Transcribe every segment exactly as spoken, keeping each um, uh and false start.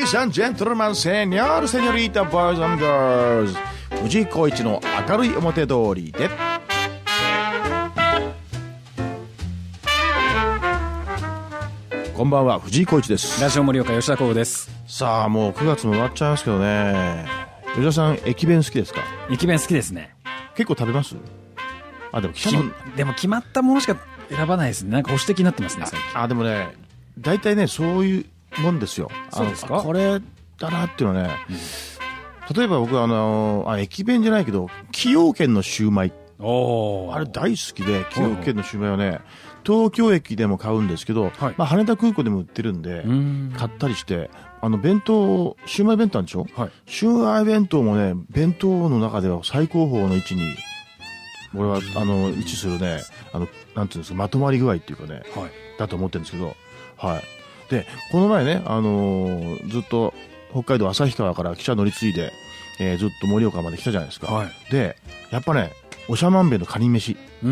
Ladies and gentlemen, senor, senorita, boys and girls 藤井浩一の明るい表通りでこんばんは、藤井浩一です。 ラジオ盛岡、吉田光です。 さあ、もうくがつも終わっちゃいますけどね。吉田さん、駅弁好きですか？ 駅弁好きですね。 結構食べます？あ、でもきでも決まったものしか選ばないですね。なんか保守的になってますね、最近。 あ、でもね、大体ね、そういうもんですよ。 そうですか？ これだなっていうのはね、うん、例えば僕はあのあ駅弁じゃないけど崎陽軒のシューマイ、 おあれ大好きで、崎陽軒のシューマイはね東京駅でも買うんですけど、はい、まあ、羽田空港でも売ってるんで買ったりして、あの弁当シューマイ弁当なんでしょ、はい、シューマイ弁当もね弁当の中では最高峰の位置に俺はあの位置するね、あのなんていうんですか、まとまり具合っていうかね、はい、だと思ってるんですけど、はい。で、この前ね、あのー、ずっと北海道旭川から汽車乗り継いで、えー、ずっと盛岡まで来たじゃないですか。はい、で、やっぱね、長万部のカニ飯。うん。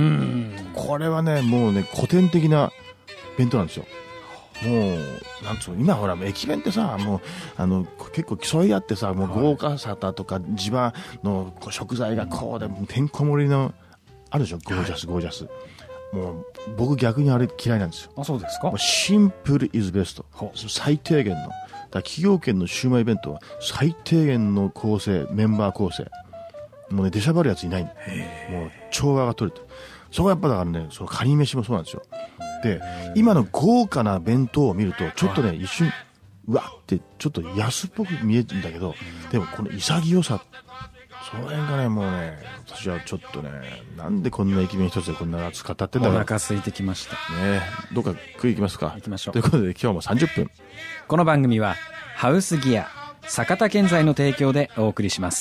これはね、もうね、古典的な弁当なんですよ。もう、なんつうの、今ほら、駅弁ってさ、もう、あの、結構競い合ってさ、もう豪華さだとか、地場の食材がこうで、てんこ盛りの、あるでしょ、ゴージャス、ゴージャス。もう僕逆にあれ嫌いなんですよ。 あ、そうですか。 シンプルイズベスト。最低限の。だから崎陽軒のシウマイ弁当は最低限の構成、メンバー構成。もうね、出しゃばるやついない。もう調和が取れてる。そこはやっぱだからね、そのカニ飯もそうなんですよ。で、今の豪華な弁当を見ると、ちょっとね、一瞬、うわってちょっと安っぽく見えるんだけど、でもこの潔さ、その辺がね、もうね、私はちょっとね、なんでこんな駅弁一つでこんな熱く語ってんだろう。 お腹空いてきました。 ね、どっか食い行きますか。 行きましょう。 ということで今日もさんじゅっぷん。 この番組はハウスギア、坂田建材の提供でお送りします。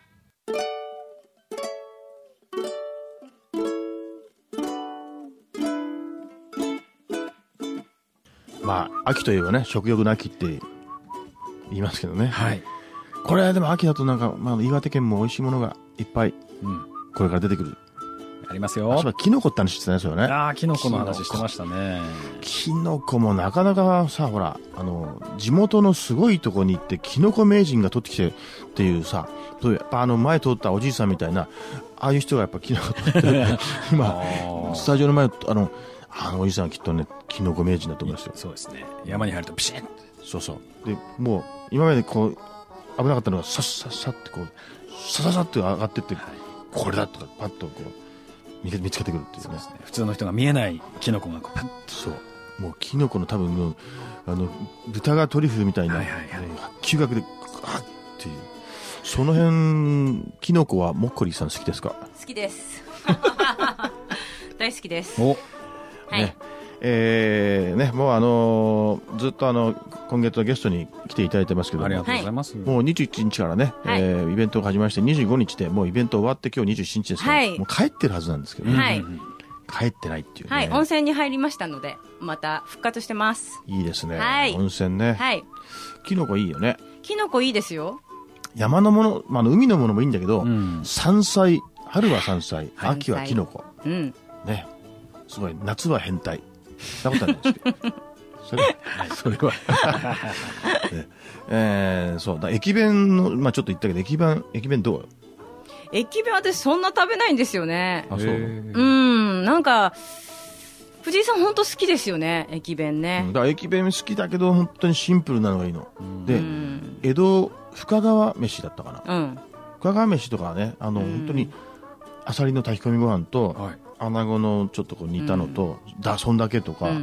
まあ、秋といえばね、食欲の秋って言いますけどね。 はい。 これでも秋だとなんか、まあ、岩手県も美味しいものがいっぱい、うん、これから出てくる。 ありますよ。 そういえばキノコって話してたね、それね。 ああ、キノコの話してましたね。 キノコもなかなかさ、ほら、あの、地元のすごいとこに行って、キノコ名人が取ってきてっていうさ、そういうやっぱあの前通ったおじいさんみたいな、ああいう人がやっぱキノコ取ってる。今、スタジオの前、あの、あのおじさんはきっとね、キノコ名人だと思いますよ。 そうですね。山に入るとピシッ。 そうそう。で、もう、今までこう、危なかったのが、さっさっさってこう、さささって上がってって、はい、これだとか、パッとこう、見つけてくるっていうね。 そうですね。普通の人が見えないキノコがこう、パッと。 そう。もうキノコの多分もう、あの、豚がトリュフみたいな、はいはいはい、嗅覚で、あっていう。その辺、キノコはモッコリーさん好きですか？ 好きです。大好きです。 お、 はい。 ね、えー、ね、もうあのー、ずっとあの、今月のゲストに来ていただいてますけども、 ありがとうございます。 もうにじゅういちにちからね、はい、えー、イベントが始まりまして、にじゅうごにちでもうイベント終わって今日にじゅうしちにちですから、はい、もう帰ってるはずなんですけどね。 はい。 帰ってないっていうね。 はい、温泉に入りましたので、また復活してます。 いいですね。 はい。 温泉ね。 はい。 キノコいいよね。 キノコいいですよ。 山のもの、まあ、海のものもいいんだけど、うん、山菜、春は山菜、秋はキノコ。うん。ね。すごい、夏は変態。そんなことないんですけど。それは、それは、ね、えー、そうだ、駅弁の、まあちょっと言ったけど、駅弁、駅弁どう？ 駅弁私そんな食べないんですよね。 あ、そう。うん、なんか、藤井さん本当好きですよね、駅弁ね。 うん、だから駅弁好きだけど、本当にシンプルなのがいいの。うん、で、江戸、深川飯だったかな。うん。深川飯とかはね、あの、本当に、アサリの炊き込みご飯と、はい、穴子のちょっとこう煮たのと、うん、だそんだけとか、うん、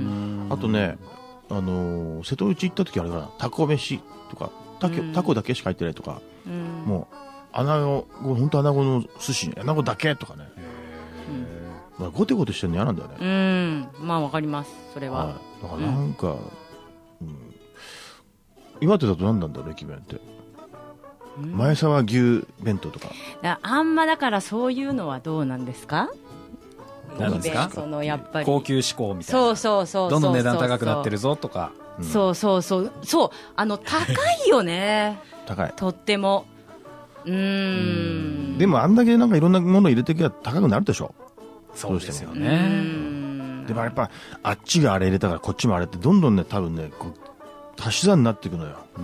あとね、あのー、瀬戸内行った時あれかな、タコ飯とか、タコ、うん、タコだけしか入ってないとか、うん、もう穴子、本当穴子の寿司、穴子だけとかね、まあ、ゴテゴテしてるの嫌なんだよね。 うん、まあわかります、それは。はい、 だからなんか、うんうん、岩手だと何なんだろう、駅弁って。うん、前沢牛弁当とか。 あんまだからそういうのはどうなんですか？ なんですか？ そのやっぱり高級志向みたいな。 そうそうそうそう。 どんどん値段高くなってるぞとか。 うん、そうそうそうそう、あの高いよね。高い。とっても。うーん。 でもあんだけなんかいろんなもの入れていけば高くなるでしょ。 そうですよね。 でもやっぱあっちがあれ入れたからこっちもあれってどんどんね多分ねこう足し算になっていくのよ。うん、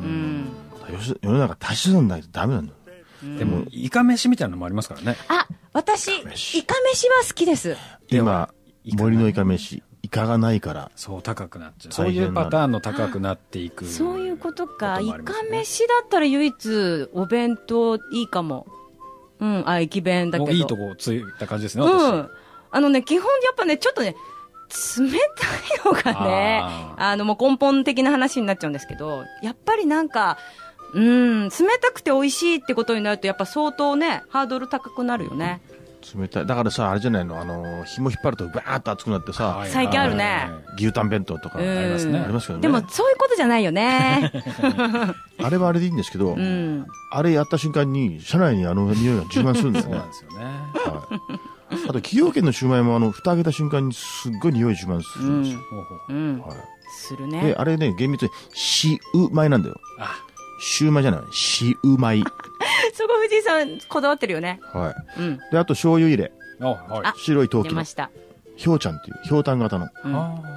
世の中足し算ないとダメなんだよ。 うん、でもイカ飯みたいなのもありますからね。 あ、私イカ飯は好きです。 今森のイカ飯、イカがないからそう高くなっちゃう。そういうパターンの高くなっていく。 そういうことか。イカ飯だったら唯一お弁当いいかも。うん、あ、駅弁だけど。 いいとこついた感じですね。 うん。あのね、基本やっぱね、ちょっとね、冷たいのがね、あ, あのもう根本的な話になっちゃうんですけど、やっぱりなんか、うん、冷たくて美味しいってことになると、やっぱ相当ね、ハードル高くなるよね。 冷たい。だからさ、あれじゃないの、あの、紐引っ張るとバーッと熱くなってさ、 最近あるね。 牛タン弁当とかありますね。ありますけどね。 でもそういうことじゃないよね。 あれはあれでいいんですけど、うん、あれやった瞬間に、車内にあの匂いが充満するんだよね。 そうなんですよね。 はいあと崎陽軒のシューマイもあの蓋開けた瞬間にすっごい匂いします、うんうんはい、するね。 であれね厳密にシウマイなんだよ。あシューマイじゃないシウマイそこ藤井さんこだわってるよね。 はい、うん、であと醤油入れあ、はい、白い陶器のひょうちゃんっていうひょうたん型の、うん、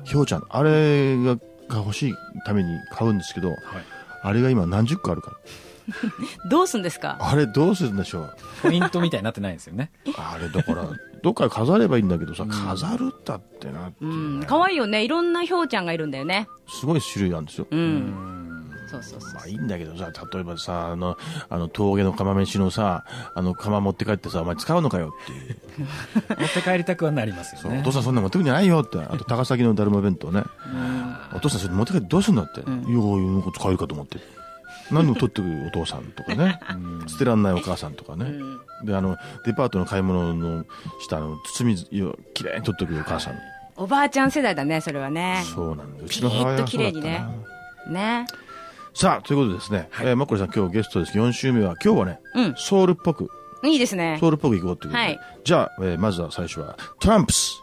ひょうちゃんあれが欲しいために買うんですけど、はい、あれが今何十個あるからどうすんですかあれどうするんでしょう。 ポイントみたいになってないんですよね。 あれだからどっか飾ればいいんだけどさ、うん、飾るったってなって、ね、うん可愛いよね。いろんなひょうちゃんがいるんだよね。 すごい種類あるんですよ。うん、 うんそうそうそうまあいいんだけどさ、例えばさあのあの峠の釜飯のさあの釜持って帰ってさお前使うのかよっていう持って帰りたくはなりますよね。 お父さんそんな持ってくんじゃないよって。あと高崎のだるま弁当ね、うん、お父さんそれ持って帰ってどうするんだって、うん、いやなんか使えるかと思って何を取ってくるお父さんとかね、うん、捨てらんないお母さんとかね、うん、であのデパートの買い物の下の包みをきれいに取ってくるお母さん。 おばあちゃん世代だねそれはね。 そうなんだ。うちの母親はそうだったな。きれいにね。 ね。 さあということでですね、はいえー、マッコリさん今日ゲストです。よん週目は今日はね、うん、ソウルっぽくいいですね。 ソウルっぽくいこうということで、はい、じゃあ、えー、まずは最初はトランプス。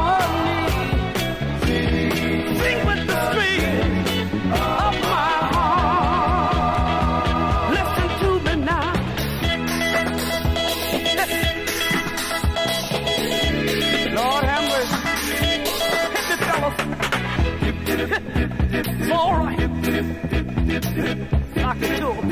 Sing with the stream of my heart. Rock it to 'em.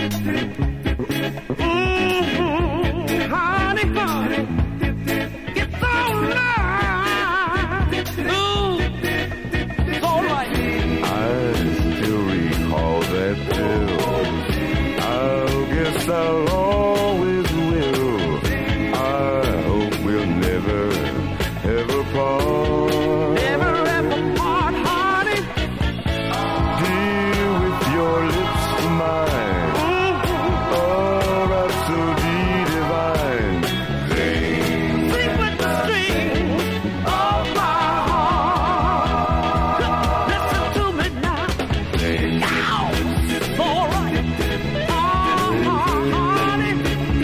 Mm-hmm, honey, honey, it's alright. Ooh, it's alright. I still recall that pill. I guess I'll always will. I hope we'll never, ever part. Never ever part, honey. Dear, with your lips to mine. Mm-hmm. Oh, rhapsody divine. Sing. Sing with the strings of my heart. Listen to me now. Sing. Ow, it's alright. Oh, honey.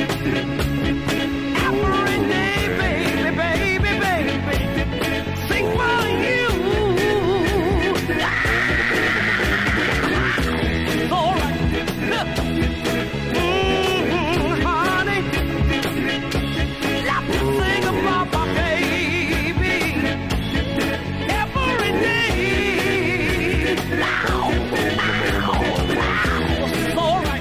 Every day, baby, baby, baby. Sing for you. It's alright. Mm-hmm, honey. Let me sing about my baby. Every day. Now, now, now. It's alright.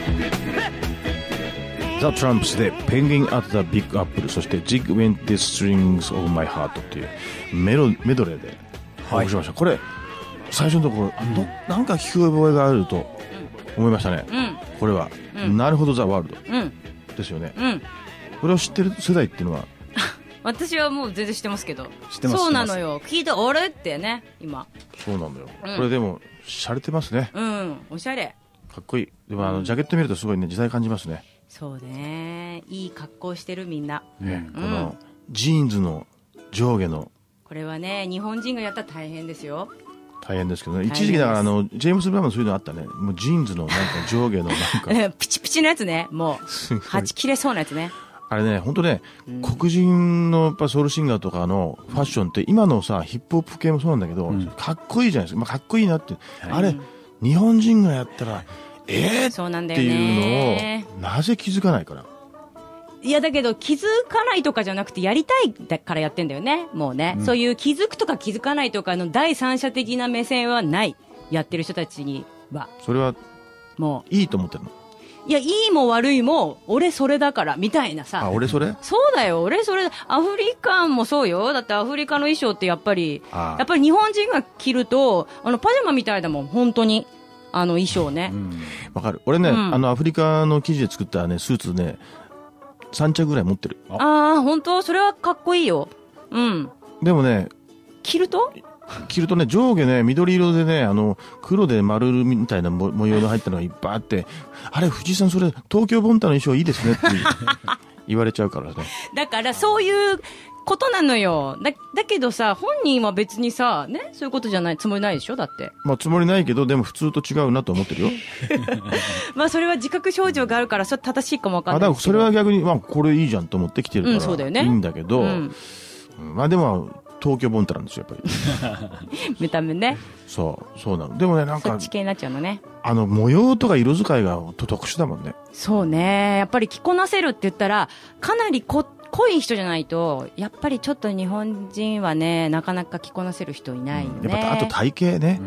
ザ・トランプスでペンギン・アット・ザ・ビッグ・アップル、そして Jig Went the Strings of My Heart っていうメロメドレーでお送りしました。これ最初のところ、あどなんか聞く覚えがあると思いましたね、 うん。 これは、 うん、 なるほどザ・ワールドうん。 ですよね、 うん。 これを知ってる世代っていうのは私はもう全然知ってますけど。 知ってます。 そうなのよ。聞いた、あれってね、今。 そうなんだよ、 うん、 これでも洒落てますね。 うん、おしゃれ。 かっこいい。でもあのジャケット見るとすごいね時代感じますね。 そうね、いい格好してるみんな、 ね、 うん、 このジーンズの上下のこれはね日本人がやったら大変ですよ。 大変ですけどね、一時期だからあのジェームス・ブラウンもそういうのあったね。もうジーンズのなんか上下のなんかピチピチのやつね、もうはち切れそうなやつね。 あれね、本当ね、うん、黒人のやっぱソウルシンガーとかのファッションって今のさヒップホップ系もそうなんだけど、うん、かっこいいじゃないですか。まあ、かっこいいなって、はい、あれ、うん、日本人がやったらえー、そうなんだよねっていうのをなぜ気づかないから。 いやだけど気づかないとかじゃなくてやりたいだからやってんだよね、もうね、うん、そういう気づくとか気づかないとかの第三者的な目線はない、やってる人たちには。 それはもういいと思ってるの？ いや、いいも悪いも俺それだからみたいなさ。 あ、俺それ？ そうだよ、俺それ。アフリカンもそうよ。だってアフリカの衣装ってやっぱりやっぱり日本人が着るとあのパジャマみたいだもん、本当に。あの衣装ね。 わ、うん、かる。俺ね、うん、あのアフリカの生地で作ったねスーツねさん着ぐらい持ってる。 ああ、本当？それはかっこいいよ。うん。 でもね、 着ると着るとね、上下ね緑色でね、あの黒で丸みたいな模様の入ったのがいっぱいあって、あれ藤井さんそれ東京ボンタの衣装いいですねって言われちゃうからね。 だからそういうことなのよ。だだけどさ、本人は別にさね、そういうことじゃないつもりないでしょ。だってまあつもりないけど、でも普通と違うなと思ってるよ。 まあそれは自覚症状があるからそれ正しいかもわかんないですけど、 あ、だからそれは逆にまあこれいいじゃんと思ってきてるから、うん、そうだよね、いいんだけど、うん、まあでも東京ボンタなんですよやっぱり。 見た目ね。 そうそうなの。でもね、なんかそっち系になっちゃうのね。 あの模様とか色使いが特殊だもんね。 そうね、やっぱり着こなせるって言ったらかなりこ濃い人じゃないとやっぱりちょっと日本人はねなかなか着こなせる人いないよね、うん、やっぱあと体型ね、うん、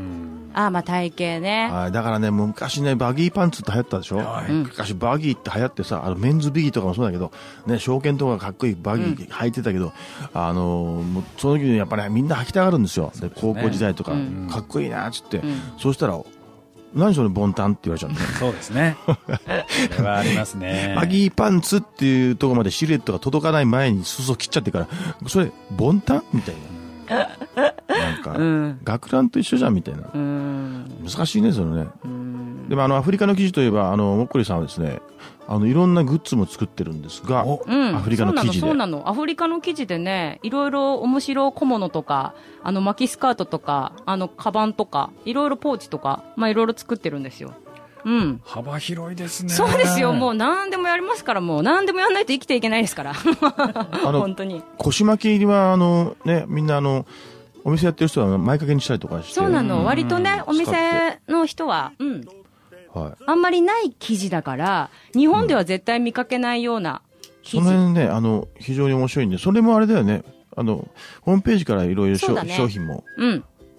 ああ、まあ体型ね。 あ、だからね昔ねバギーパンツって流行ったでしょ、はい、昔バギーって流行ってさ、あのメンズビギーとかもそうだけどね、証券とかかっこいいバギー履いてたけど、うん、あのもうその時にやっぱねみんな履きたがるんですよ。で高校時代とか、うん、かっこいいなっつって、うん、そうしたら何それボンタンって言われちゃった。 そうですね。それはありますね。 バギーパンツっていうところまでシルエットが届かない前に裾切っちゃってから、それボンタンみたいな。なんか、うん、学ランと一緒じゃんみたいな。うん、難しいねそのね。うん、でもあのアフリカの生地といえばあのもっこりさんはですね、あのいろんなグッズも作ってるんですが、うん、アフリカの生地で。 そうなの、そうなの。アフリカの生地でね、いろいろ面白小物とか、あの巻きスカートとか、あのカバンとか、いろいろポーチとか、まあいろいろ作ってるんですよ。うん。 幅広いですね。 そうですよ。もう何でもやりますから、もう何でもやらないと生きていけないですから。あの本当に。 腰巻きはあのね、みんなあのお店やってる人は前掛けにしたりとかして。 そうなの。割とね、お店の人は、うん。はい、あんまりない生地だから日本では絶対見かけないような生地、 うん、その辺ね、あの非常に面白いんで、それもあれだよね、あのホームページからいろいろ商品も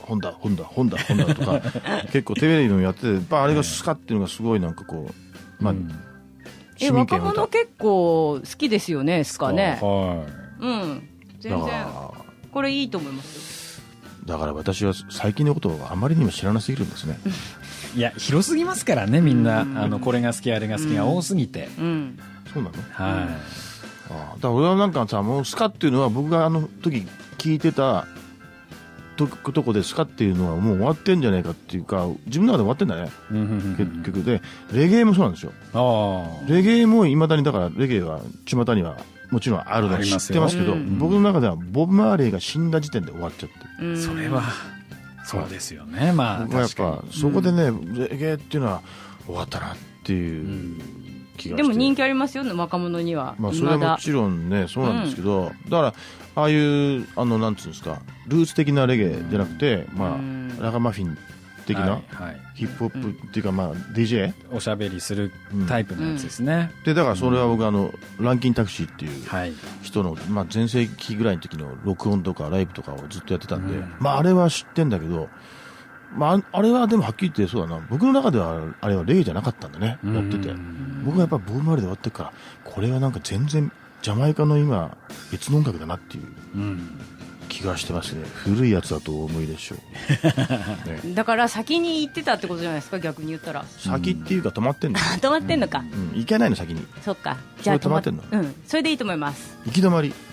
ホンダホンダホンダホンダとか結構テレビでもやってて、やっぱあれがスカっていうのがすごいなんかこう、まあ、うん、 え若者結構好きですよねスカね。 はい、 うん、全然これいいと思いますよ。 だから私は最近のことをあまりにも知らなすぎるんですね。 いや広すぎますからね、みんな、うん、あのこれが好きあれが好きが多すぎて、 うんうん、 そうなの。 はい、 ああ、だから俺はなんかさ、もうスカっていうのは僕があの時聞いてたと, とこでスカっていうのはもう終わってんじゃないかっていうか、自分の中で終わってんだね、うん、結局でレゲエもそうなんですよ。あレゲエもいまだに、だからレゲエは巷にはもちろんあるの知ってますけど、うん、僕の中ではボブ・マーレーが死んだ時点で終わっちゃって、 うん、それはそうですよね。まあ僕はやっぱそこでね、うん、レゲエっていうのは終わったなっていう気がして、 でも人気ありますよね若者には。 まあそれはもちろんねそうなんですけど、うん、だからああいうあのなんつうんですか、ルーツ的なレゲエじゃなくて、うん、まあラガマフィン的な、はいはい、ヒップホップっていうか、まあ ディージェーおしゃべりするタイプのやつですね、 うん、でだからそれは僕あのランキンタクシーっていう人の、まあ、前世紀ぐらいの時の録音とかライブとかをずっとやってたんで、うん、まああれは知ってんだけど、まああれはでもはっきり言ってそうだな、僕の中ではあれはレゲエじゃなかったんだね、やってて、僕はやっぱボブ・マーレーで終わってるから、これはなんか全然ジャマイカの今別の音楽だなっていう、うん気がしてますね。古いやつだとお思いでしょう、 ね、だから先に行ってたってことじゃないですか、逆に言ったら。 先っていうか止まってんの、うん、 止まってんのか、 うん、行けないの先に。 そっか、じゃあ止まってんの、 うん、それでいいと思います。 行き止まり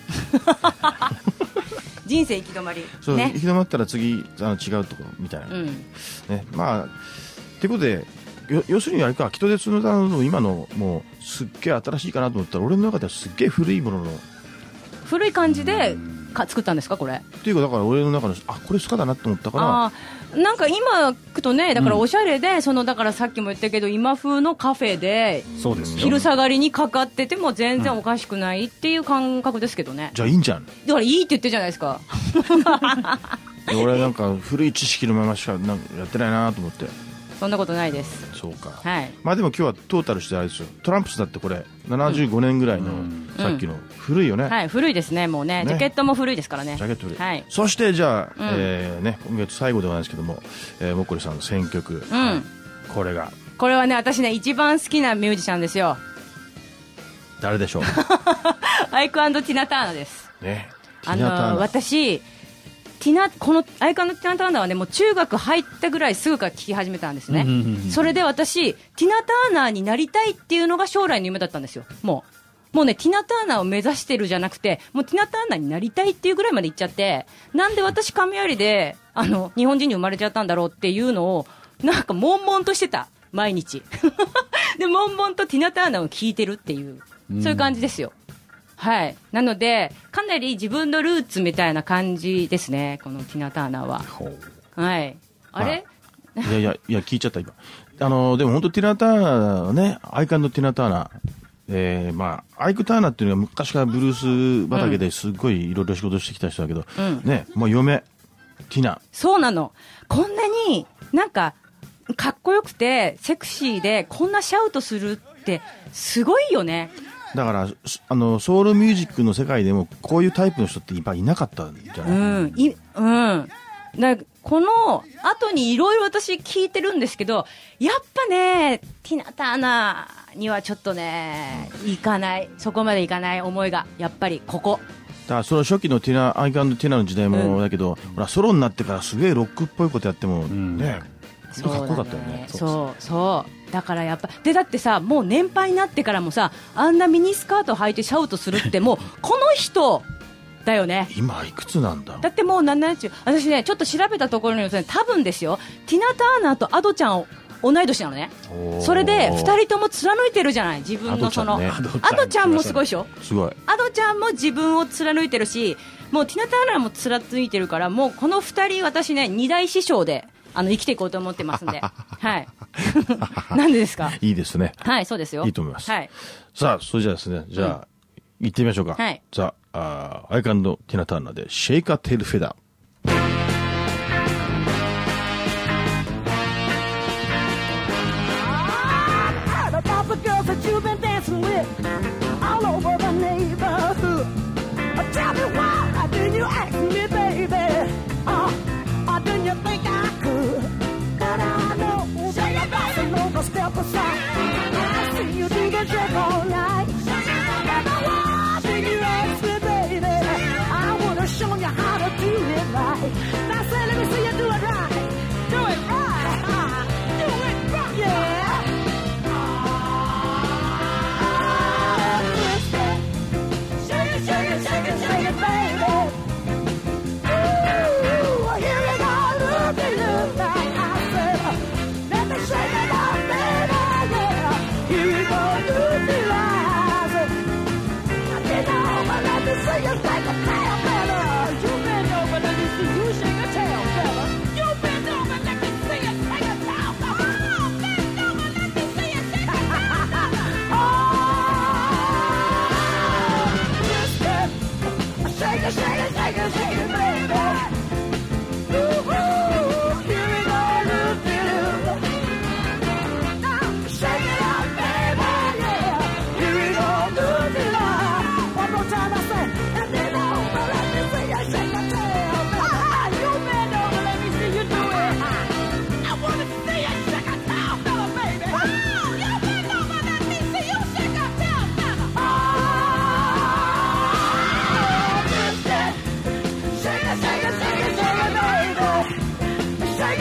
人生行き止まり、 そう、ね、行き止まったら次あの違うところみたいな、うんね、まあってことで要するにあれか、北鉄のの今のもうすっげえ新しいかなと思ったら、俺の中ではすっげえ古いものの古い感じでか作ったんですかこれっていうか、だから俺の中のあこれスカだなと思ったから、 あなんか今聞くとね、だからおしゃれで、うん、そのだからさっきも言ったけど今風のカフェで昼下がりにかかってても全然おかしくないっていう感覚ですけどね、 うん、じゃあいいんじゃん。 だからいいって言ってるじゃないですか俺はなんか古い知識のまましかなんかやってないなと思って。 そんなことないです。 そうか、 はい、 まあでも今日はトータルしてあれですよ、トランプスだってこれななじゅうごねんぐらいの、うん、さっきの古いよね、うん、 はい古いですね、もう ね, ねジャケットも古いですからね。 ジャケット古い、 はい、 そしてじゃあ、うんえーね、今月最後ではないですけども、えー、もっこりさんの選曲、うんはい、これがこれはね私ね一番好きなミュージシャンですよ。 誰でしょうアイク&ティナ・ターナです、 ね、 あの私ティナこのアイカンのティナ・ターナーはねもう中学入ったぐらいすぐから聴き始めたんですね、うんうんうん、それで私ティナ・ターナーになりたいっていうのが将来の夢だったんですよ。もうもうねティナ・ターナーを目指してるじゃなくて、もうティナ・ターナーになりたいっていうぐらいまで行っちゃって、なんで私亀有であの日本人に生まれちゃったんだろうっていうのをなんか悶々としてた毎日で悶々とティナ・ターナーを聴いてるっていう、そういう感じですよ。はい、なのでかなり自分のルーツみたいな感じですね、このティナ・ターナーは。はい、あれ、 まあ、いやいやいや聞いちゃった今。あのでも本当ティナ・ターナーはね、アイカンのティナ・ターナー、えー、まあアイク・ターナーっていうのは昔からブルース畑ですごいいろいろ仕事してきた人だけど、うん、ね、もう嫁ティナ。そうなの、 こんなになんかかっこよくてセクシーでこんなシャウトするってすごいよね。 だからあのソウルミュージックの世界でもこういうタイプの人っていっぱいいなかったんじゃない、 うんいうんだこの後にいろいろ私聞いてるんですけど、やっぱねティナ・ターナーにはちょっとねいかない、そこまでいかない思いがやっぱりここだから。その初期のティナアイカンドティナの時代もだけど、うん、ほらソロになってからすげえロックっぽいことやっても、うん、ねかっこよかったよね。 そうそうだからやっぱでだってさ、もう年配になってからもさ、あんなミニスカート履いてシャウトするってもうこの人だよね。 今いくつなんだ。 だってもうななじゅう、私ねちょっと調べたところによるとね、多分ですよティナ・ターナーとアドちゃんを同い年なのね。それでふたりとも貫いてるじゃない、自分のそのアドちゃん、ね、アドちゃんもすごいでしょ。 すごい。 アドちゃんも自分を貫いてるし、もうティナ・ターナーも貫いてるから、もうこのふたり私ね二大師匠であの生きていこうと思ってますんではいなんでですか。 いいですね。 はい、そうですよ。 いいと思います。 はい。 さあそれじゃあですね、じゃあ、うん、行ってみましょうか。 はい。 じゃあアイカンドティナ・ターナーでシェイカーテールフェダー。 The girls that you've been dancing with all over the neighborhood. Tell me why didn't you ask me, baby? Uh, uh, didn't you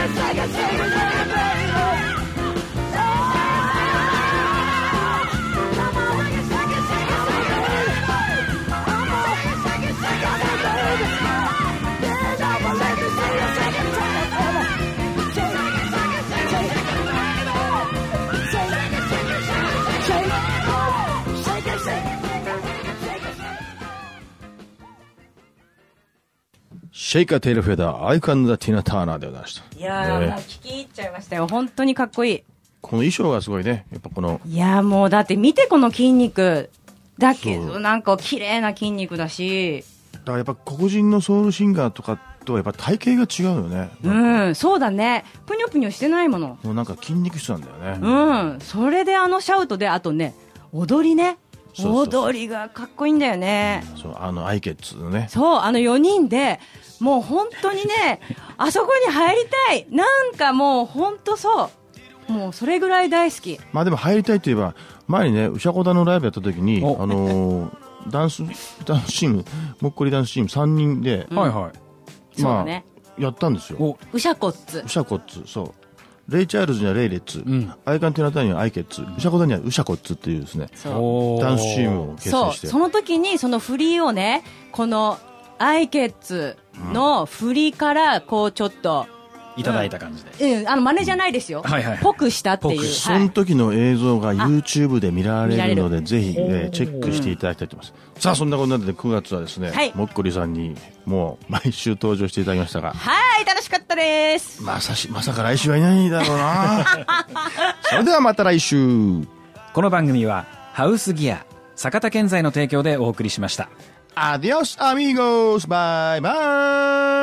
シェイカー・テイル・フェダー、アイカンダ・ティナ・ターナーでございました。 いやー、 ねもう聞き入っちゃいましたよ。本当にかっこいい。 この衣装がすごいね。やっぱこの。 いやーもうだって見てこの筋肉。だけそうどなんか綺麗な筋肉だし。 だからやっぱ黒人のソウルシンガーとかとはやっぱ体型が違うよね。 うん、そうだね。ぷにょぷにょしてないもの。 もうなんか筋肉質なんだよね。 うん。それであのシャウトで、あとね、踊りね。 そうそうそう踊りがかっこいいんだよね。 そう、あの、アイケッツのね。 そう、あのよにんで、もう本当にね、あそこに入りたい。なんかもう本当そう。もうそれぐらい大好き。 まあでも入りたいといえば、前にね、ウシャコダのライブやった時に、 おあのー、ダンス、ダンスチーム、もっこりダンスチームさんにんで、 はいはい。 そうだね。 やったんですよ。 お、 ウシャコッツウ。シャコッツ、そう。レイ・チャールズにはレイレッツ、 んアイカンティナタにはアイケッツ、ウシャコダにはウシャコッツっていうですね、 そう。 おーダンスチームを結そう。 成して。 その時にその振りをね、このアイケッツの振りからこうちょっと、 いただいた感じで。 うん、あの真似じゃないですよ。 はいはいぽくしたっていう。 ぽくそはいの時の映像が YouTube で見られるの見られで、ぜひ、えーチェックしていただきたいと思います。さあ、そんなことなんでくがつはですね、 はいもっこりさんにもう毎週登場していただきましたが、 はい、楽しかったです。 まさし、まさか来週はいないだろうな。それではまた来週。 この番組は、ハウスギア、坂田建材の提供でお送りしました。 アディオスアミゴスバイバイ